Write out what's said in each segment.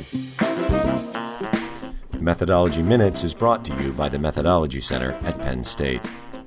Methodology Minutes is brought to you by the Methodology Center at Penn State.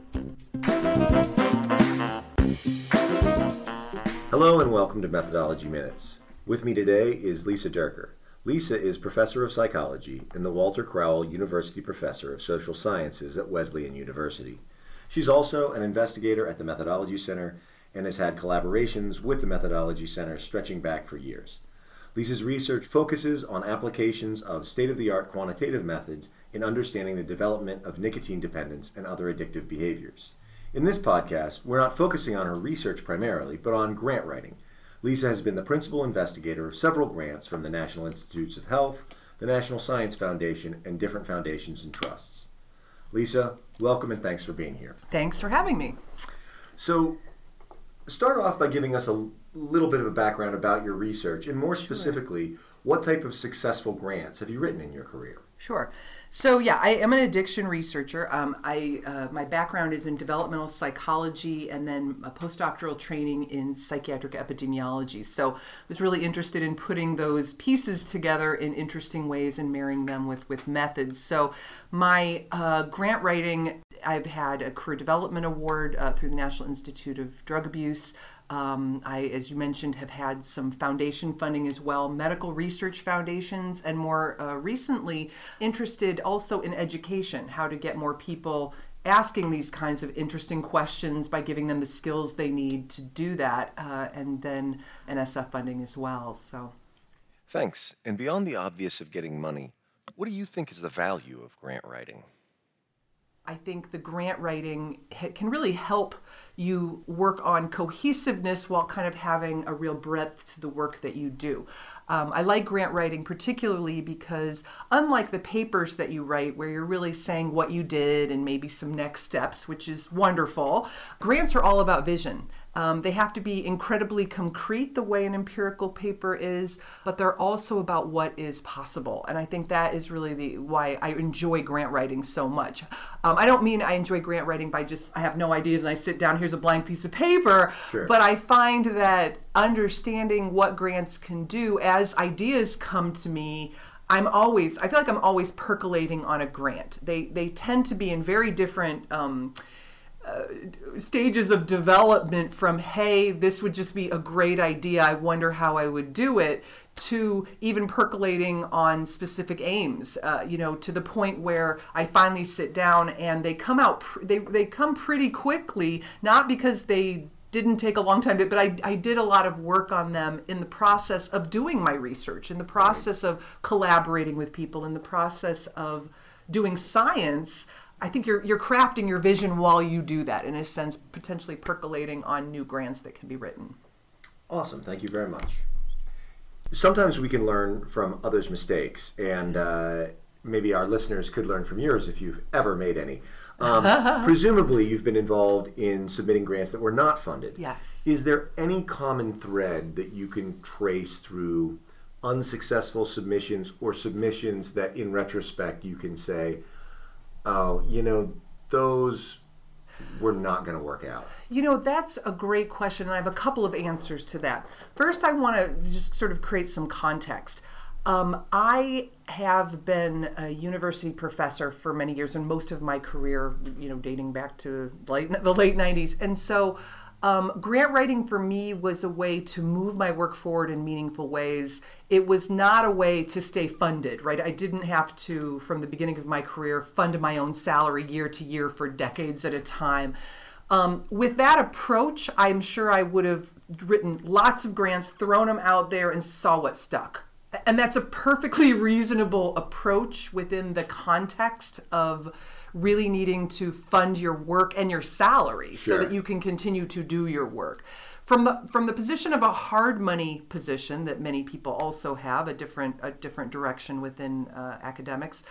Hello and welcome to Methodology Minutes. With me today is Lisa Durker. Lisa is Professor of Psychology and the Walter Crowell University Professor of Social Sciences at Wesleyan University. She's also an investigator at the Methodology Center and has had collaborations with the Methodology Center stretching back for years. Lisa's research focuses on applications of state-of-the-art quantitative methods in understanding the development of nicotine dependence and other addictive behaviors. In this podcast, we're not focusing on her research primarily, but on grant writing. Lisa has been the principal investigator of several grants from the National Institutes of Health, the National Science Foundation, and different foundations and trusts. Lisa, welcome and thanks for being here. Thanks for having me. So, start off by giving us a little bit of a background about your research, and more specifically, what type of successful grants have you written in your career? Sure. So I am an addiction researcher. My background is in developmental psychology and then a postdoctoral training in psychiatric epidemiology. So I was really interested in putting those pieces together in interesting ways and marrying them with methods. So my grant writing, I've had a Career Development Award through the National Institute of Drug Abuse. I, as you mentioned, have had some foundation funding as well, medical research foundations, and more recently interested also in education, how to get more people asking these kinds of interesting questions by giving them the skills they need to do that, and then NSF funding as well. So, thanks. And beyond the obvious of getting money, what do you think is the value of grant writing? I think the grant writing can really help you work on cohesiveness while kind of having a real breadth to the work that you do. I like grant writing particularly because unlike the papers that you write where you're really saying what you did and maybe some next steps, which is wonderful, grants are all about vision. They have to be incredibly concrete the way an empirical paper is, but they're also about what is possible. And I think that is really why I enjoy grant writing so much. I don't mean I enjoy grant writing by just, I have no ideas and I sit down, here's a blank piece of paper. Sure. But I find that understanding what grants can do as ideas come to me, I feel like I'm always percolating on a grant. They tend to be in very different stages of development from, hey, this would just be a great idea, I wonder how I would do it, to even percolating on specific aims, to the point where I finally sit down and they come out, they come pretty quickly, not because they didn't take a long time to, but I did a lot of work on them in the process of doing my research, in the process of collaborating with people, in the process of doing science. I think you're crafting your vision while you do that, in a sense, potentially percolating on new grants that can be written. Awesome. Thank you very much. Sometimes we can learn from others' mistakes, and maybe our listeners could learn from yours if you've ever made any. Presumably, you've been involved in submitting grants that were not funded. Yes. Is there any common thread that you can trace through unsuccessful submissions or submissions that, in retrospect, you can say, oh, those were not going to work out? That's a great question, and I have a couple of answers to that. First, I want to just sort of create some context. I have been a university professor for many years, and most of my career, dating back to the late 90s. And so grant writing for me was a way to move my work forward in meaningful ways. It was not a way to stay funded, right? I didn't have to, from the beginning of my career, fund my own salary year to year for decades at a time. With that approach, I'm sure I would have written lots of grants, thrown them out there, and saw what stuck. And that's a perfectly reasonable approach within the context of really needing to fund your work and your salary. Sure. So that you can continue to do your work. From the position of a hard money position that many people also have, a different direction within academics,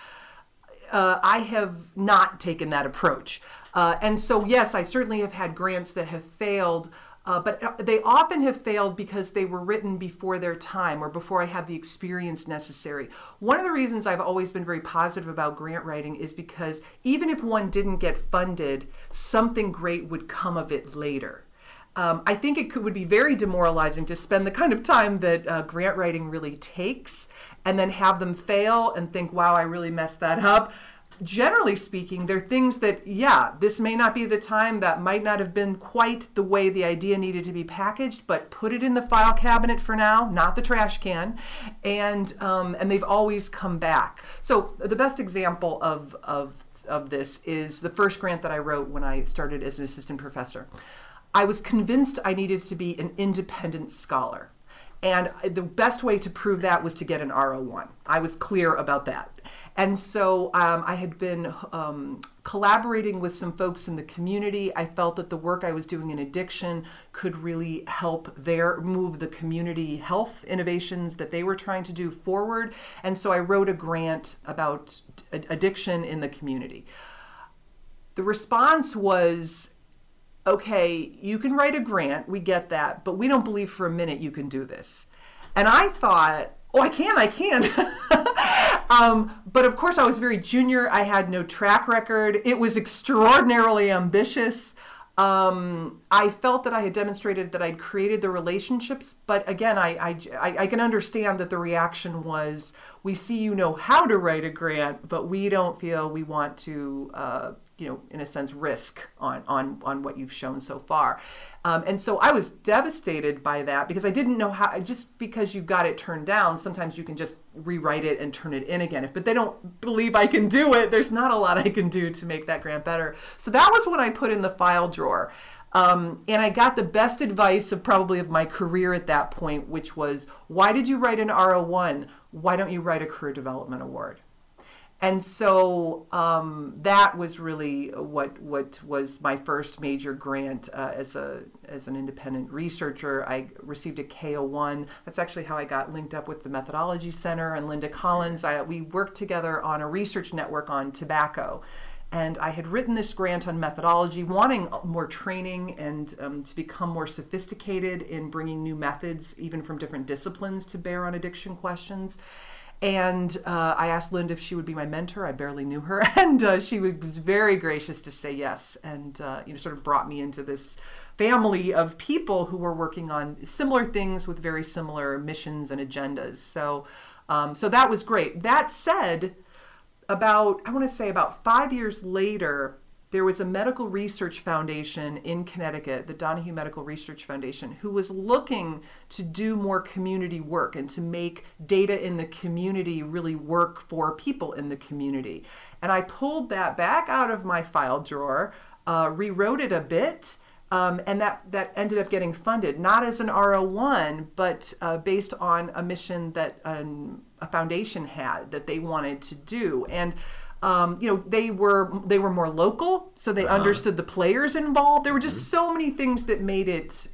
I have not taken that approach. And so, yes, I certainly have had grants that have failed, but they often have failed because they were written before their time or before I had the experience necessary. One of the reasons I've always been very positive about grant writing is because even if one didn't get funded, something great would come of it later. I think would be very demoralizing to spend the kind of time that grant writing really takes and then have them fail and think, wow, I really messed that up. Generally speaking, there are things that, this may not be the time, that might not have been quite the way the idea needed to be packaged, but put it in the file cabinet for now, not the trash can, and they've always come back. So the best example of this is the first grant that I wrote when I started as an assistant professor. I was convinced I needed to be an independent scholar. And the best way to prove that was to get an R01. I was clear about that. And so I had been collaborating with some folks in the community. I felt that the work I was doing in addiction could really help move the community health innovations that they were trying to do forward. And so I wrote a grant about addiction in the community. The response was, okay, you can write a grant, we get that, but we don't believe for a minute you can do this. And I thought, oh, I can. But of course I was very junior. I had no track record. It was extraordinarily ambitious. I felt that I had demonstrated that I'd created the relationships, but again, I can understand that the reaction was, we see you know how to write a grant, but we don't feel we want to, in a sense, risk on what you've shown so far. And so I was devastated by that because I didn't know how, just because you got it turned down, sometimes you can just rewrite it and turn it in again. But they don't believe I can do it, there's not a lot I can do to make that grant better. So that was what I put in the file drawer. And I got the best advice of my career at that point, which was, why did you write an R01? Why don't you write a career development award? And so that was really what was my first major grant as an independent researcher. I received a K01. That's actually how I got linked up with the Methodology Center and Linda Collins. We worked together on a research network on tobacco. And I had written this grant on methodology, wanting more training and to become more sophisticated in bringing new methods, even from different disciplines, to bear on addiction questions. And I asked Linda if she would be my mentor. I barely knew her, and she was very gracious to say yes, and sort of brought me into this family of people who were working on similar things with very similar missions and agendas. So that was great. That said, about 5 years later, there was a medical research foundation in Connecticut, the Donahue Medical Research Foundation, who was looking to do more community work and to make data in the community really work for people in the community. And I pulled that back out of my file drawer, rewrote it a bit, and that ended up getting funded, not as an R01, but based on a mission that a foundation had that they wanted to do. And they were more local, so they understood the players involved. There were just so many things that made it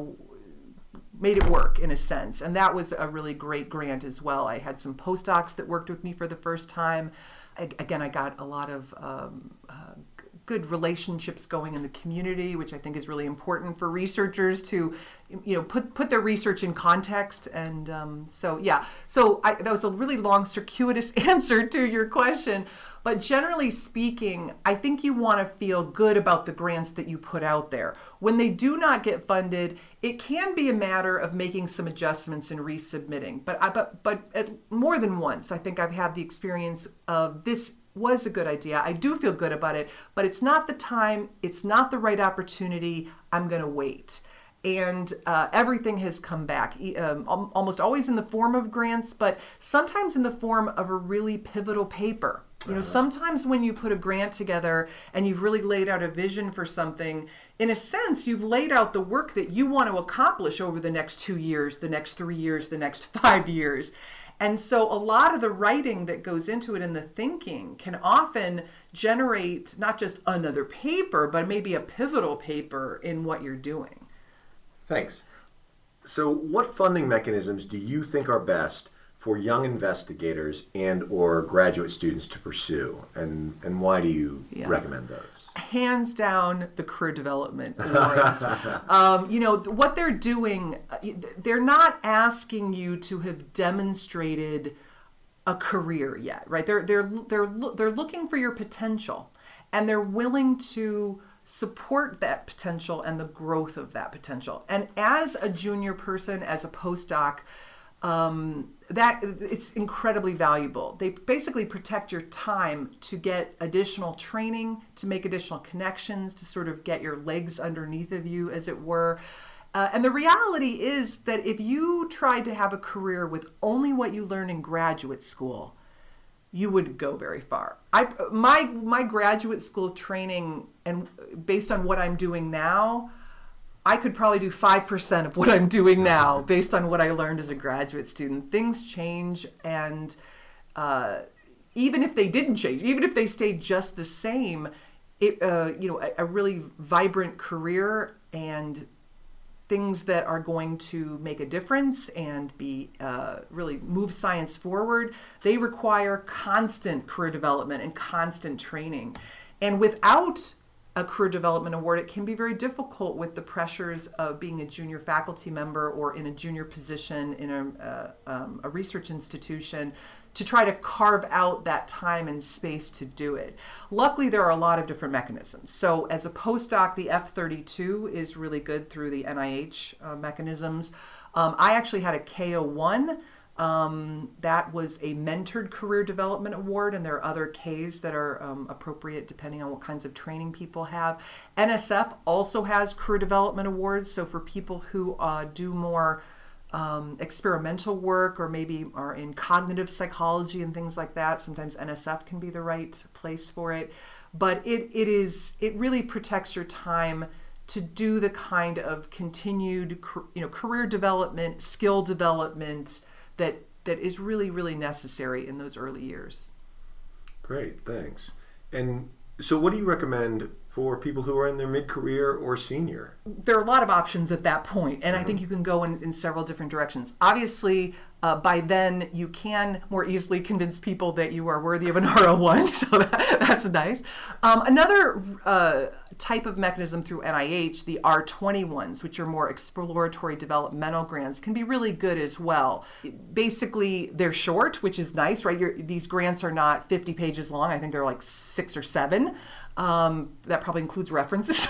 work in a sense. And that was a really great grant as well. I had some postdocs that worked with me for the first time. Again, I got a lot of good relationships going in the community, which I think is really important for researchers to, put their research in context. And that was a really long, circuitous answer to your question. But generally speaking, I think you want to feel good about the grants that you put out there. When they do not get funded, it can be a matter of making some adjustments and resubmitting. But more than once, I think I've had the experience of this was a good idea. I do feel good about it, but it's not the time, it's not the right opportunity. I'm going to wait. And everything has come back, almost always in the form of grants, but sometimes in the form of a really pivotal paper. Sometimes when you put a grant together and you've really laid out a vision for something, in a sense, you've laid out the work that you want to accomplish over the next 2 years, the next 3 years, the next 5 years. And so a lot of the writing that goes into it and the thinking can often generate not just another paper, but maybe a pivotal paper in what you're doing. Thanks. So what funding mechanisms do you think are best for young investigators and or graduate students to pursue, and why do you recommend those? Hands down, the career development awards. What they're doing, they're not asking you to have demonstrated a career yet, right? They're looking for your potential, and they're willing to support that potential and the growth of that potential. And as a junior person, as a postdoc, that it's incredibly valuable. They basically protect your time to get additional training, to make additional connections, to sort of get your legs underneath of you, as it were. And the reality is that if you tried to have a career with only what you learned in graduate school, you wouldn't go very far. My graduate school training, and based on what I'm doing now, I could probably do 5% of what I'm doing now based on what I learned as a graduate student. Things change, and even if they didn't change, even if they stayed just the same, a really vibrant career and things that are going to make a difference and be really move science forward, they require constant career development and constant training. And without a career development award, it can be very difficult with the pressures of being a junior faculty member or in a junior position in a research institution to try to carve out that time and space to do it. Luckily, there are a lot of different mechanisms. So as a postdoc, the F32 is really good through the NIH mechanisms. I actually had a K01. That was a mentored career development award, and there are other Ks that are appropriate depending on what kinds of training people have. NSF also has career development awards, so for people who do more experimental work or maybe are in cognitive psychology and things like that, sometimes NSF can be the right place for it. But it really protects your time to do the kind of continued career development, skill development that is really, really necessary in those early years. Great, thanks. And so what do you recommend for people who are in their mid-career or senior? There are a lot of options at that point, and I think you can go in several different directions. Obviously, by then, you can more easily convince people that you are worthy of an R01, so that's nice. Another type of mechanism through NIH, the R21s, which are more exploratory developmental grants, can be really good as well. Basically, they're short, which is nice, right? These grants are not 50 pages long. I think they're like 6 or 7. That probably includes references.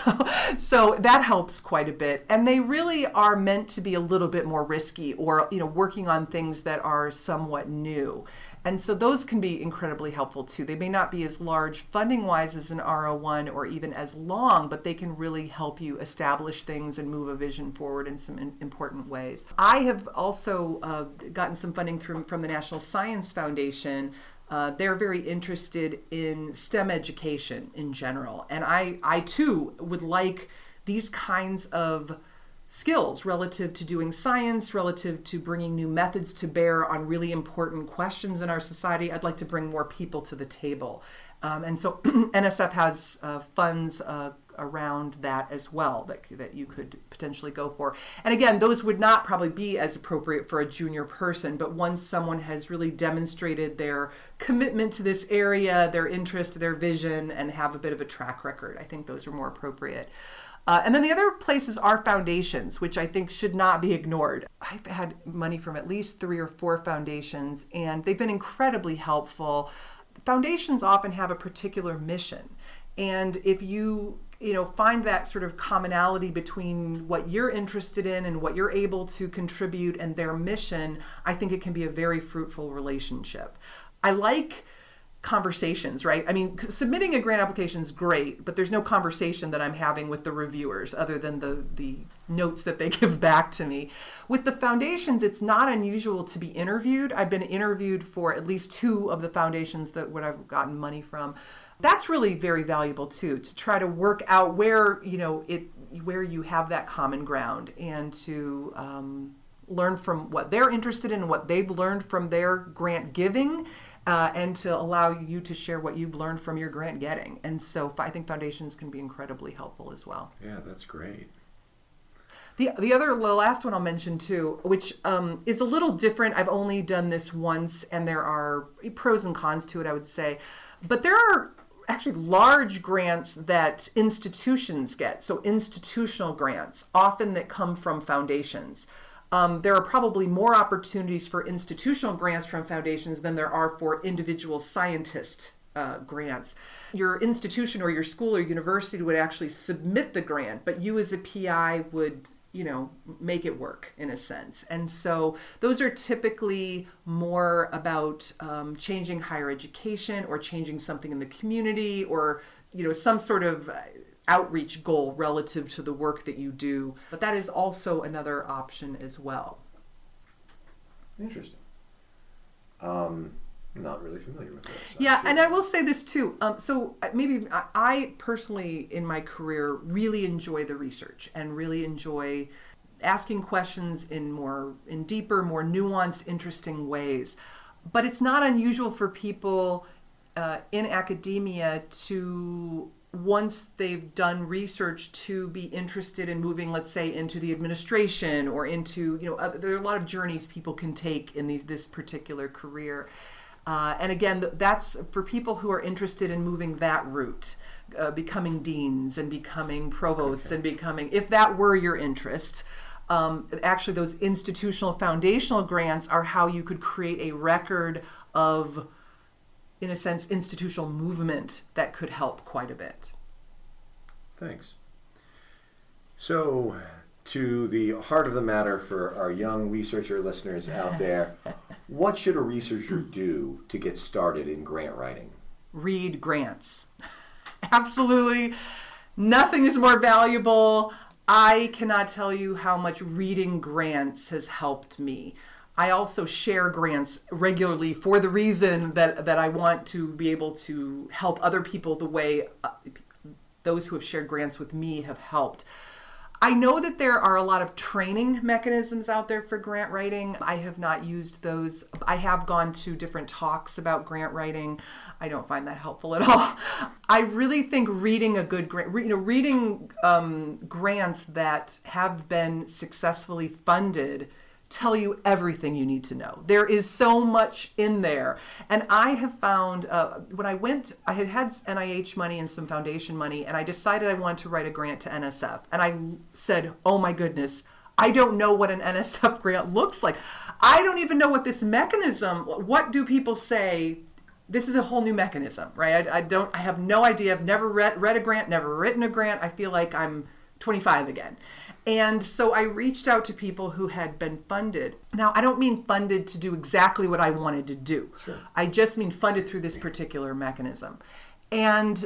So that helps quite a bit. And they really are meant to be a little bit more risky or, working on things that are somewhat new. And so those can be incredibly helpful too. They may not be as large funding-wise as an R01 or even as long, but they can really help you establish things and move a vision forward in some important ways. I have also gotten some funding from the National Science Foundation. They're very interested in STEM education in general. And I too would like these kinds of skills relative to doing science, relative to bringing new methods to bear on really important questions in our society. I'd like to bring more people to the table. And so NSF has funds around that as well that you could potentially go for. And again, those would not probably be as appropriate for a junior person, but once someone has really demonstrated their commitment to this area, their interest, their vision, and have a bit of a track record, I think those are more appropriate. And then the other places are foundations, which I think should not be ignored. I've had money from at least 3 or 4 foundations, and they've been incredibly helpful. Foundations often have a particular mission. And if you find that sort of commonality between what you're interested in and what you're able to contribute and their mission, I think it can be a very fruitful relationship. I like conversations, right? I mean, submitting a grant application is great, but there's no conversation that I'm having with the reviewers other than the notes that they give back to me. With the foundations, it's not unusual to be interviewed. I've been interviewed for at least 2 of the foundations that what I've gotten money from. That's really very valuable too, to try to work out where you have that common ground and to learn from what they're interested in and what they've learned from their grant giving. And to allow you to share what you've learned from your grant getting. And so I think foundations can be incredibly helpful as well. Yeah, that's great. The last one I'll mention too, which is a little different. I've only done this once, and there are pros and cons to it, I would say. But there are actually large grants that institutions get, so institutional grants, often that come from foundations. There are probably more opportunities for institutional grants from foundations than there are for individual scientist grants. Your institution or your school or university would actually submit the grant, but you as a PI would make it work in a sense. And so those are typically more about changing higher education or changing something in the community or, some sort of outreach goal relative to the work that you do. But that is also another option as well. Interesting. Not really familiar with that. Yeah, and I will say this too. So maybe I personally in my career really enjoy the research and really enjoy asking questions in deeper, more nuanced, interesting ways. But it's not unusual for people in academia to, once they've done research, to be interested in moving, let's say, into the administration or into, there are a lot of journeys people can take in this particular career. And again, that's for people who are interested in moving that route, becoming deans and becoming provosts and becoming, if that were your interest. Actually, those institutional foundational grants are how you could create a record of, in a sense, institutional movement that could help quite a bit. Thanks. So, to the heart of the matter for our young researcher listeners out there, what should a researcher do to get started in grant writing? Read grants. Absolutely. Nothing is more valuable. I cannot tell you how much reading grants has helped me. I also share grants regularly for the reason that I want to be able to help other people the way those who have shared grants with me have helped. I know that there are a lot of training mechanisms out there for grant writing. I have not used those. I have gone to different talks about grant writing. I don't find that helpful at all. I really think reading a good grant, reading grants that have been successfully funded tell you everything you need to know. There is so much in there. And I have found, when I went, I had NIH money and some foundation money, and I decided I wanted to write a grant to NSF. And I said, oh my goodness, I don't know what an NSF grant looks like. I don't even know what this mechanism, what do people say? This is a whole new mechanism, right? I have no idea. I've never read a grant, never written a grant. I feel like I'm 25 again. And so I reached out to people who had been funded. Now, I don't mean funded to do exactly what I wanted to do. Sure. I just mean funded through this particular mechanism. And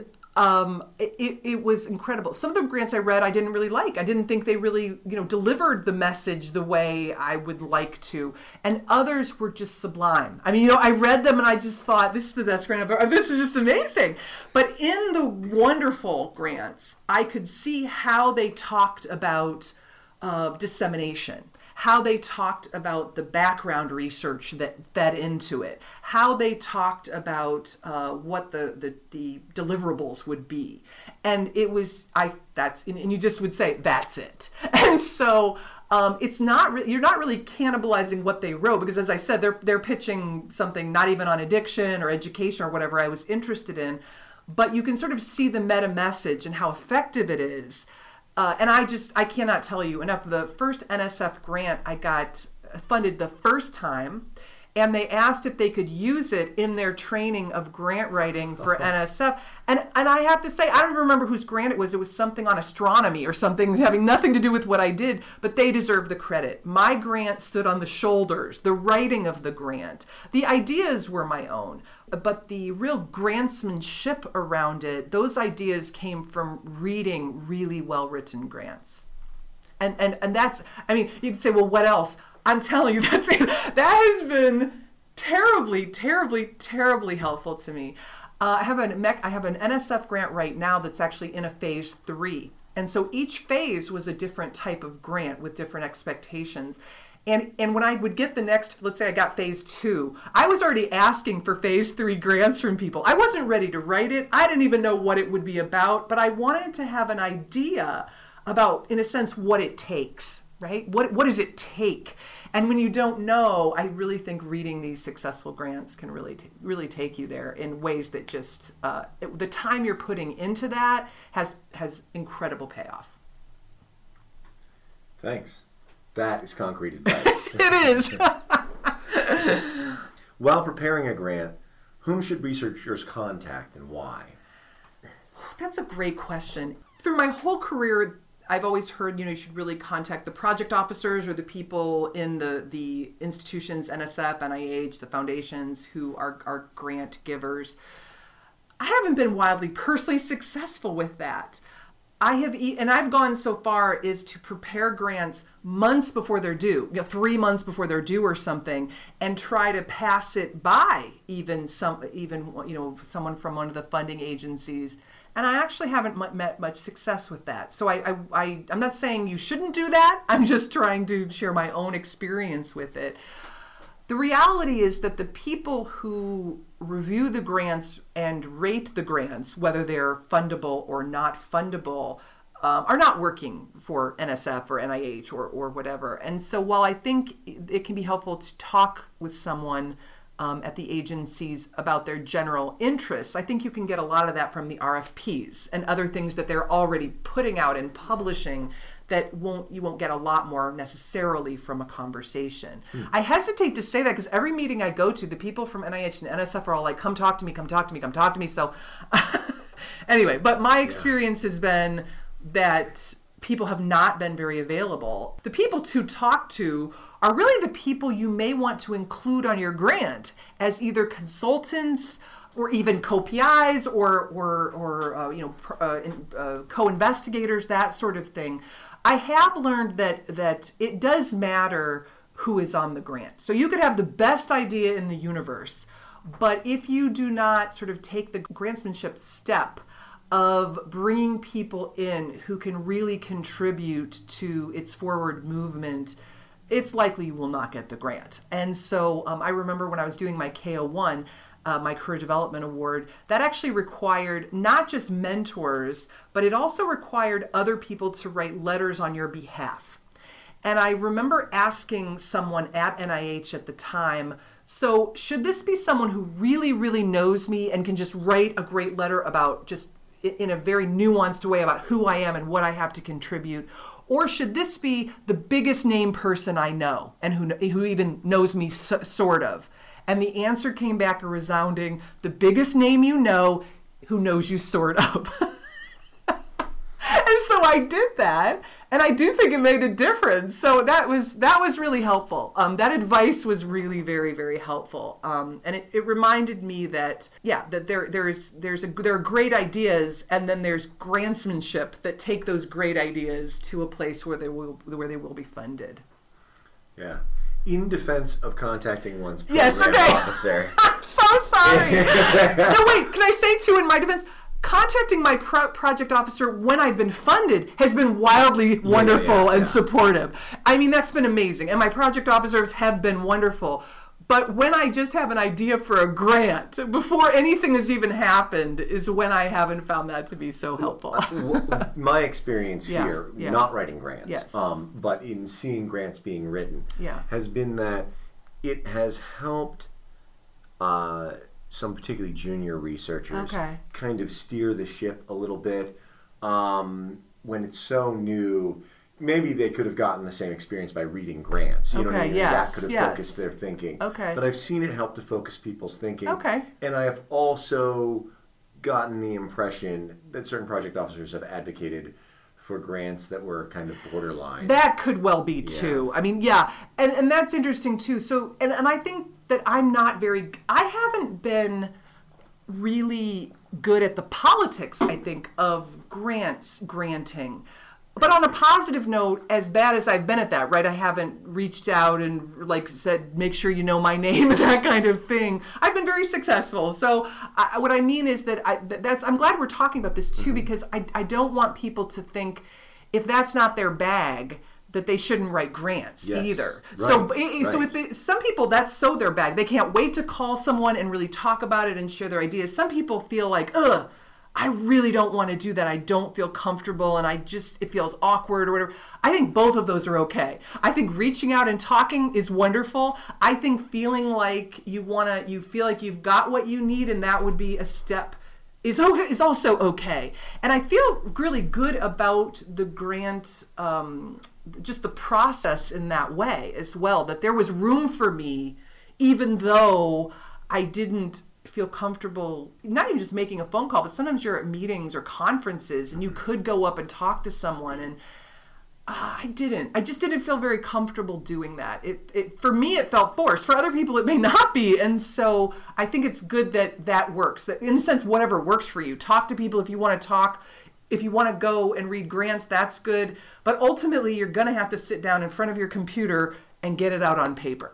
it was incredible. Some of the grants I read, I didn't really like. I didn't think they really, delivered the message the way I would like to. And others were just sublime. I mean, I read them and I just thought, this is the best grant I've ever, this is just amazing. But in the wonderful grants, I could see how they talked about dissemination, how they talked about the background research that fed into it, how they talked about what the deliverables would be. And it was, and you just would say, that's it. And so it's not, you're not really cannibalizing what they wrote, because as I said, they're pitching something not even on addiction or education or whatever I was interested in, but you can sort of see the meta message and how effective it is. And I cannot tell you enough. The first NSF grant I got funded the first time, and they asked if they could use it in their training of grant writing for NSF. And I have to say, I don't remember whose grant it was. It was something on astronomy or something having nothing to do with what I did, but they deserve the credit. My grant stood on the shoulders, the writing of the grant. The ideas were my own, but the real grantsmanship around it, those ideas came from reading really well-written grants. And that's, I mean, you can say, well, what else? I'm telling you, that's it. That has been terribly, terribly, terribly helpful to me. I have an NSF grant right now that's actually in a phase 3. And so each phase was a different type of grant with different expectations. And when I would get the next, let's say I got phase 2, I was already asking for phase 3 grants from people. I wasn't ready to write it. I didn't even know what it would be about, but I wanted to have an idea about, in a sense, what it takes, right? What does it take? And when you don't know, I really think reading these successful grants can really take you there in ways that just, the time you're putting into that has incredible payoff. Thanks. That is concrete advice. It is. While preparing a grant, Whom should researchers contact and why? That's a great question. Through my whole career, I've always heard, you should really contact the project officers or the people in the institutions, NSF, NIH, the foundations who are grant givers. I haven't been wildly personally successful with that. I've gone so far as to prepare grants months before they're due, 3 months before they're due or something, and try to pass it by even someone from one of the funding agencies. And I actually haven't met much success with that. So I'm not saying you shouldn't do that. I'm just trying to share my own experience with it. The reality is that the people who review the grants and rate the grants, whether they're fundable or not fundable, are not working for NSF or NIH or whatever. And so while I think it can be helpful to talk with someone at the agencies about their general interests, I think you can get a lot of that from the RFPs and other things that they're already putting out and publishing that you won't get a lot more necessarily from a conversation. I hesitate to say that because every meeting I go to, the people from NIH and NSF are all like, come talk to me, come talk to me, come talk to me. So anyway, but my experience has been that people have not been very available. The people to talk to are really the people you may want to include on your grant as either consultants or even co-PIs or co-investigators, that sort of thing. I have learned that it does matter who is on the grant. So you could have the best idea in the universe, but if you do not sort of take the grantsmanship step of bringing people in who can really contribute to its forward movement, it's likely you will not get the grant. And so I remember when I was doing my KO1, my Career Development Award, that actually required not just mentors, but it also required other people to write letters on your behalf. And I remember asking someone at NIH at the time, so should this be someone who really, really knows me and can just write a great letter about just in a very nuanced way about who I am and what I have to contribute? Or should this be the biggest name person I know and who even knows me sort of? And the answer came back a resounding, the biggest name you know, who knows you sort of. And so I did that, and I do think it made a difference. So that was really helpful. That advice was really very, very helpful. And it reminded me that there are great ideas, and then there's grantsmanship that take those great ideas to a place where they will be funded. Yeah. In defense of contacting one's program officer. I'm so sorry. No, wait, can I say too in my defense? Contacting my project officer when I've been funded has been wildly wonderful and supportive. I mean, that's been amazing. And my project officers have been wonderful. But when I just have an idea for a grant, before anything has even happened, is when I haven't found that to be so helpful. My experience here, not writing grants, but in seeing grants being written, has been that it has helped some particularly junior researchers kind of steer the ship a little bit. When it's so new, maybe they could have gotten the same experience by reading grants. You know what I mean? That could have focused their thinking. But I've seen it help to focus people's thinking. And I have also gotten the impression that certain project officers have advocated for grants that were kind of borderline. That could well be too. I mean, and that's interesting too. So, and I think that I haven't been really good at the politics, I think, of granting. But on a positive note, as bad as I've been at that, right? I haven't reached out and said, make sure you know my name and that kind of thing. I've been very successful. So what I mean is that I'm glad we're talking about this too, because I don't want people to think if that's not their bag, that they shouldn't write grants either. Right. So some people, that's so their bag. They can't wait to call someone and really talk about it and share their ideas. Some people feel like, I really don't want to do that. I don't feel comfortable and it feels awkward or whatever. I think both of those are okay. I think reaching out and talking is wonderful. I think feeling like you feel like you've got what you need and that would be a step is also okay. And I feel really good about the grant, just the process in that way as well, that there was room for me, even though I didn't feel comfortable, not even just making a phone call, but sometimes you're at meetings or conferences and you could go up and talk to someone, and I just didn't feel very comfortable doing that. For me, it felt forced. For other people, it may not be. And so I think it's good that works. That in a sense, whatever works for you. Talk to people if you want to talk. If you want to go and read grants, that's good. But ultimately, you're going to have to sit down in front of your computer and get it out on paper.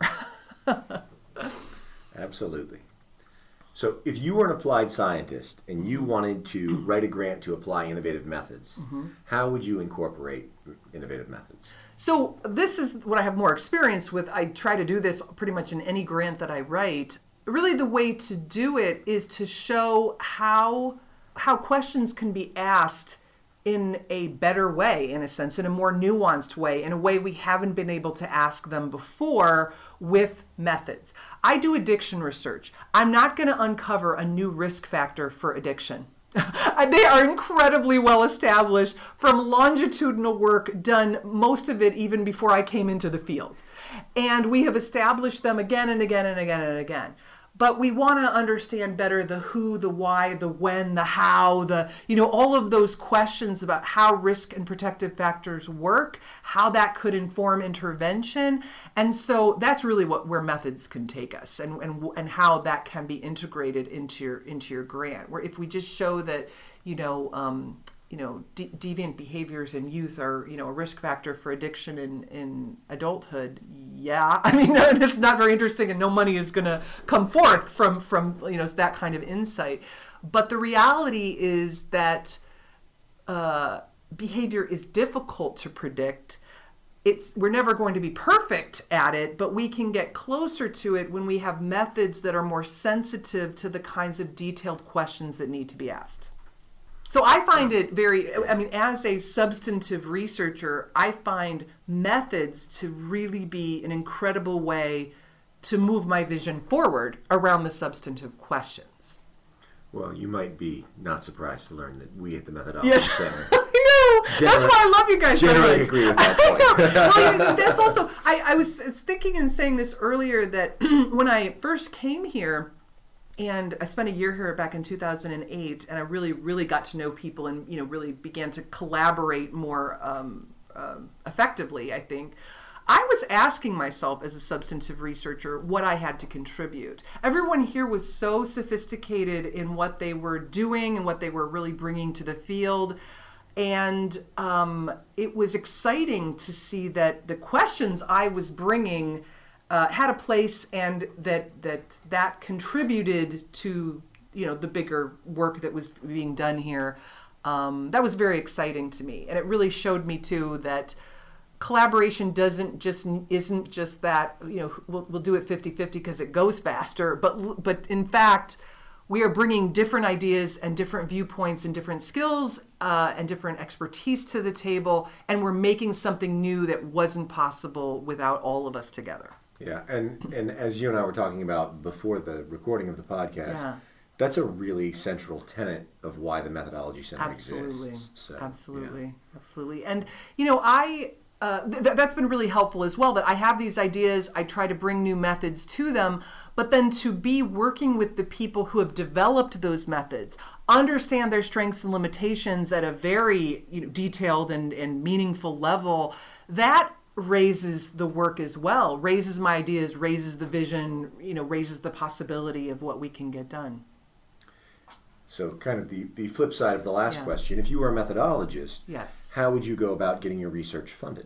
Absolutely. So if you were an applied scientist and you wanted to write a grant to apply innovative methods, how would you incorporate innovative methods? So this is what I have more experience with. I try to do this pretty much in any grant that I write. Really, the way to do it is to show how questions can be asked in a better way, in a sense, in a more nuanced way, in a way we haven't been able to ask them before with methods. I do addiction research. I'm not going to uncover a new risk factor for addiction. They are incredibly well established from longitudinal work done, most of it even before I came into the field. And we have established them again and again and again and again. But we want to understand better the who, the why, the when, the how, all of those questions about how risk and protective factors work, how that could inform intervention. And so that's really where methods can take us, and how that can be integrated into your grant. Where if we just show that, deviant behaviors in youth are, a risk factor for addiction in adulthood. Yeah, I mean, it's not very interesting, and no money is going to come forth from that kind of insight. But the reality is that behavior is difficult to predict. We're never going to be perfect at it, but we can get closer to it when we have methods that are more sensitive to the kinds of detailed questions that need to be asked. So I find it as a substantive researcher, I find methods to really be an incredible way to move my vision forward around the substantive questions. Well, you might be not surprised to learn that we at the Methodology Center I know. That's why I love you guys so much. Generally agree with that point. Well, that's also, I was thinking and saying this earlier, that when I first came here, and I spent a year here back in 2008, and I really, really got to know people and, really began to collaborate more effectively, I think. I was asking myself as a substantive researcher what I had to contribute. Everyone here was so sophisticated in what they were doing and what they were really bringing to the field. And it was exciting to see that the questions I was bringing had a place, and that contributed to the bigger work that was being done here. That was very exciting to me, and it really showed me too that collaboration isn't just that we'll do it 50-50 because it goes faster, but in fact we are bringing different ideas and different viewpoints and different skills and different expertise to the table, and we're making something new that wasn't possible without all of us together. Yeah, and as you and I were talking about before the recording of the podcast, that's a really central tenet of why the Methodology Center exists. So, absolutely. And that's been really helpful as well, that I have these ideas, I try to bring new methods to them, but then to be working with the people who have developed those methods, understand their strengths and limitations at a very detailed and meaningful level, that raises the work as well, raises my ideas, raises the vision, raises the possibility of what we can get done. So kind of the flip side of the last question, if you were a methodologist, how would you go about getting your research funded?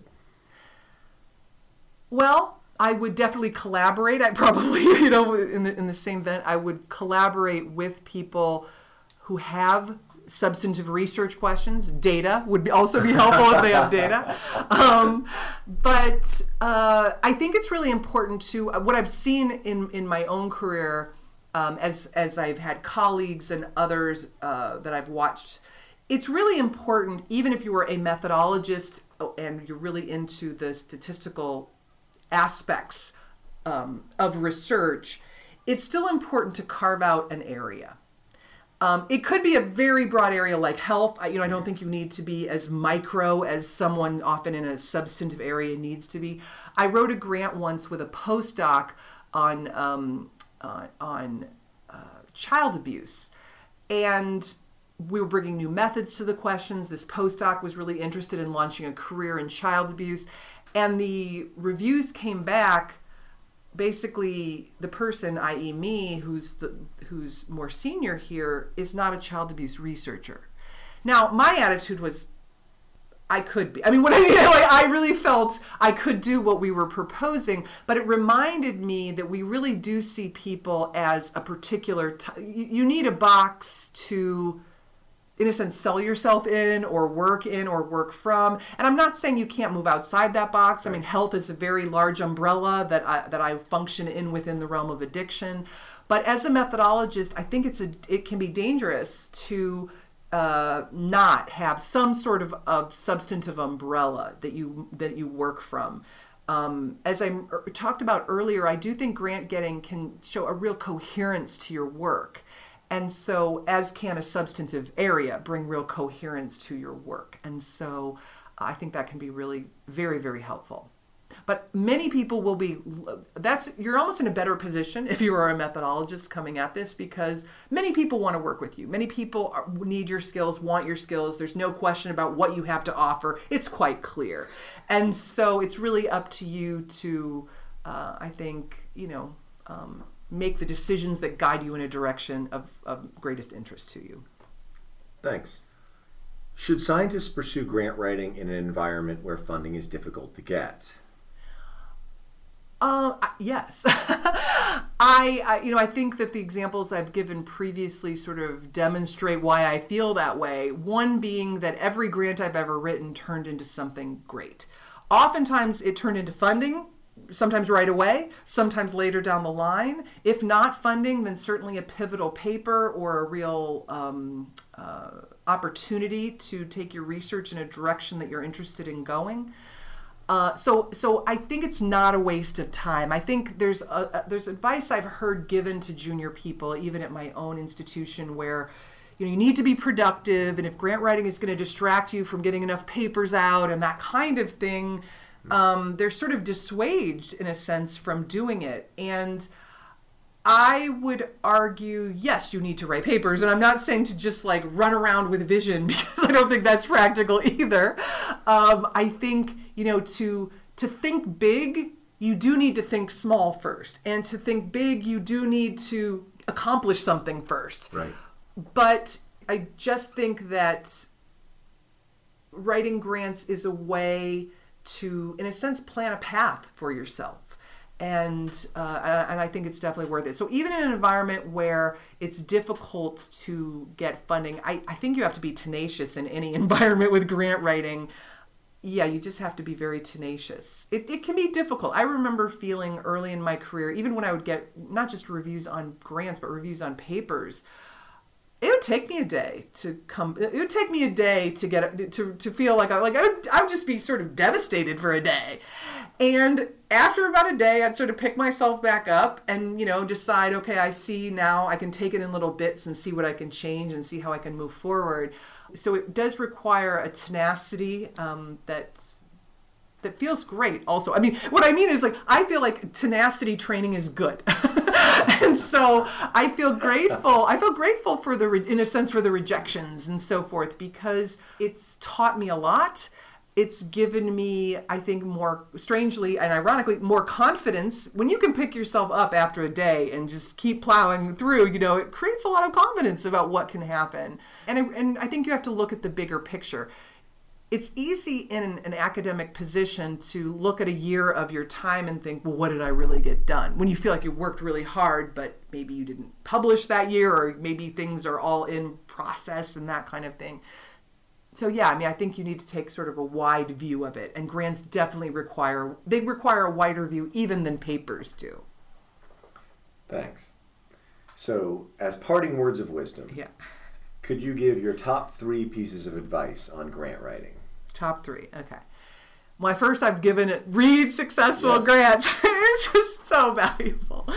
Well, I would definitely collaborate. I probably, in the same vein, I would collaborate with people who have substantive research questions. Data would also be helpful if they have data. But I think it's really important to, what I've seen in my own career, as I've had colleagues and others that I've watched, it's really important, even if you were a methodologist and you're really into the statistical aspects of research, it's still important to carve out an area. It could be a very broad area like health. I don't think you need to be as micro as someone often in a substantive area needs to be. I wrote a grant once with a postdoc on child abuse. And we were bringing new methods to the questions. This postdoc was really interested in launching a career in child abuse. And the reviews came back, basically the person, i.e. me, who's more senior here, is not a child abuse researcher. Now, my attitude was, I could be. I mean, I really felt I could do what we were proposing, but it reminded me that we really do see people as a particular, you need a box to, in a sense, sell yourself in or work from. And I'm not saying you can't move outside that box. I mean, health is a very large umbrella that I function in within the realm of addiction. But as a methodologist, I think it can be dangerous to not have some sort of substantive umbrella that you work from. As I talked about earlier, I do think grant getting can show a real coherence to your work. And so, as can a substantive area bring real coherence to your work. And so, I think that can be really very, very helpful. But many people will be, you're almost in a better position if you are a methodologist coming at this, because many people want to work with you. Many people need your skills, want your skills. There's no question about what you have to offer. It's quite clear. And so it's really up to you to, I think, make the decisions that guide you in a direction of greatest interest to you. Thanks. Should scientists pursue grant writing in an environment where funding is difficult to get? Yes. I think that the examples I've given previously sort of demonstrate why I feel that way. One being that every grant I've ever written turned into something great. Oftentimes it turned into funding, sometimes right away, sometimes later down the line. If not funding, then certainly a pivotal paper or a real opportunity to take your research in a direction that you're interested in going. So I think it's not a waste of time. I think there's advice I've heard given to junior people, even at my own institution, where you need to be productive, and if grant writing is going to distract you from getting enough papers out and that kind of thing, they're sort of dissuaded in a sense from doing it. And I would argue, yes, you need to write papers. And I'm not saying to just run around with vision, because I don't think that's practical either. I think, to think big, you do need to think small first. And to think big, you do need to accomplish something first. Right. But I just think that writing grants is a way to, in a sense, plan a path for yourself. And I think it's definitely worth it. So even in an environment where it's difficult to get funding, I think you have to be tenacious in any environment with grant writing. Yeah, you just have to be very tenacious. It can be difficult. I remember feeling early in my career, even when I would get not just reviews on grants, but reviews on papers, it would take me a day to come. It would take me a day to get to feel like I would just be sort of devastated for a day. And after about a day, I'd sort of pick myself back up and, decide, okay, I see now I can take it in little bits and see what I can change and see how I can move forward. So it does require a tenacity that feels great also. I mean, what I mean is I feel like tenacity training is good. And so I feel grateful. I feel grateful for in a sense, for the rejections and so forth, because it's taught me a lot. It's given me, I think, more, strangely and ironically, more confidence. When you can pick yourself up after a day and just keep plowing through, it creates a lot of confidence about what can happen. And I think you have to look at the bigger picture. It's easy in an academic position to look at a year of your time and think, well, what did I really get done? When you feel like you worked really hard, but maybe you didn't publish that year, or maybe things are all in process and that kind of thing. So yeah, I think you need to take sort of a wide view of it, and grants definitely require a wider view even than papers do. Thanks. So, as parting words of wisdom, yeah, could you give your top 3 pieces of advice on grant writing? Top 3, okay. My first I've given it, read successful grants. It's just so valuable.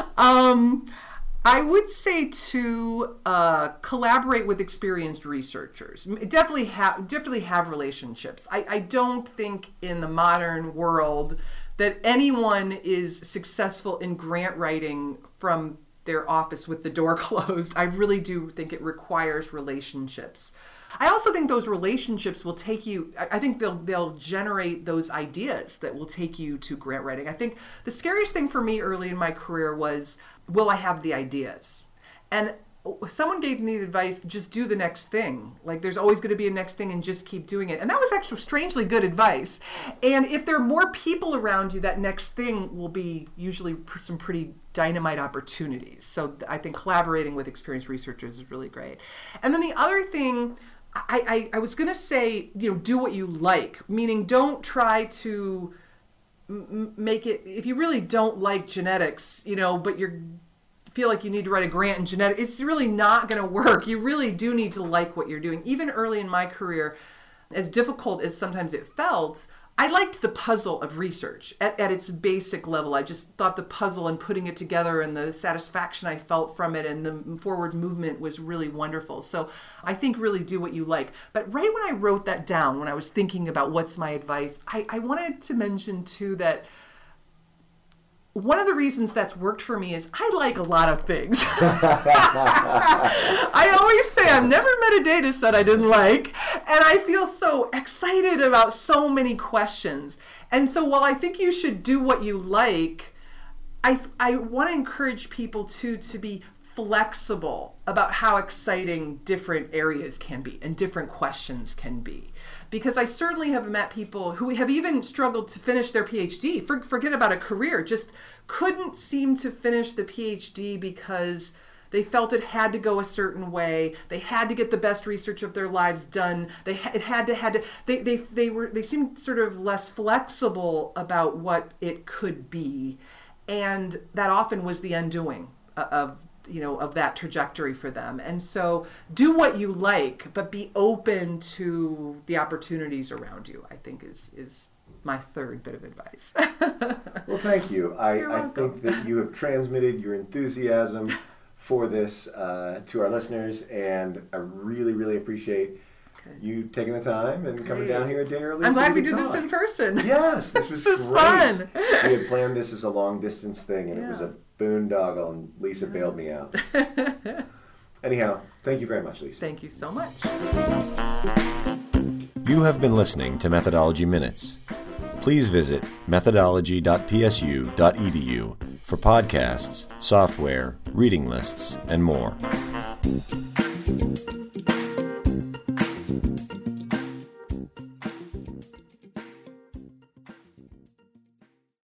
I would say to collaborate with experienced researchers. Definitely have relationships. I don't think in the modern world that anyone is successful in grant writing from their office with the door closed. I really do think it requires relationships. I also think those relationships will take you, I think they'll generate those ideas that will take you to grant writing. I think the scariest thing for me early in my career was, will I have the ideas? And someone gave me the advice, just do the next thing. Like, there's always going to be a next thing and just keep doing it. And that was actually strangely good advice. And if there are more people around you, that next thing will be usually some pretty dynamite opportunities. So I think collaborating with experienced researchers is really great. And then the other thing, I was going to say, do what you like, meaning don't try to make it, if you really don't like genetics, but you're feel like you need to write a grant in genetics, it's really not going to work. You really do need to like what you're doing. Even early in my career, as difficult as sometimes it felt, I liked the puzzle of research at its basic level. I just thought the puzzle and putting it together and the satisfaction I felt from it and the forward movement was really wonderful. So I think really do what you like. But right when I wrote that down, when I was thinking about what's my advice, I wanted to mention too that one of the reasons that's worked for me is I like a lot of things. I always say I've never met a data set I didn't like, and I feel so excited about so many questions. And so while I think you should do what you like, I want to encourage people to be flexible about how exciting different areas can be and different questions can be. Because I certainly have met people who have even struggled to finish their PhD, forget about a career, just couldn't seem to finish the PhD because they felt it had to go a certain way. They had to get the best research of their lives done. They seemed sort of less flexible about what it could be. And that often was the undoing of that trajectory for them. And so do what you like, but be open to the opportunities around you, I think is my third bit of advice. Well, thank you. I think that you have transmitted your enthusiasm for this to our listeners, and I really, really appreciate you taking the time and coming down here a day early. I'm glad we did this in person. Yes, this was this great. Fun. We had planned this as a long distance thing, and it was a boondoggle, and Lisa bailed me out. Anyhow, thank you very much, Lisa. Thank you so much. You have been listening to Methodology Minutes. Please visit methodology.psu.edu for podcasts, software, reading lists, and more.